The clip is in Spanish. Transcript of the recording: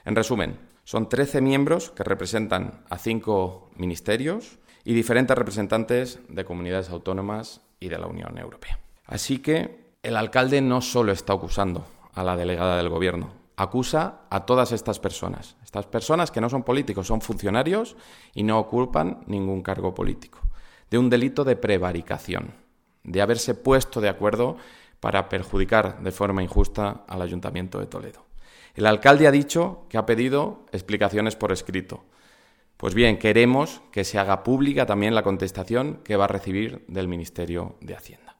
En resumen, son 13 miembros que representan a 5 ministerios y diferentes representantes de comunidades autónomas y de la Unión Europea. Así que el alcalde no solo está acusando a la delegada del Gobierno, acusa a todas estas personas que no son políticos, son funcionarios y no ocupan ningún cargo político, de un delito de prevaricación, de haberse puesto de acuerdo para perjudicar de forma injusta al Ayuntamiento de Toledo. El alcalde ha dicho que ha pedido explicaciones por escrito. Pues bien, queremos que se haga pública también la contestación que va a recibir del Ministerio de Hacienda.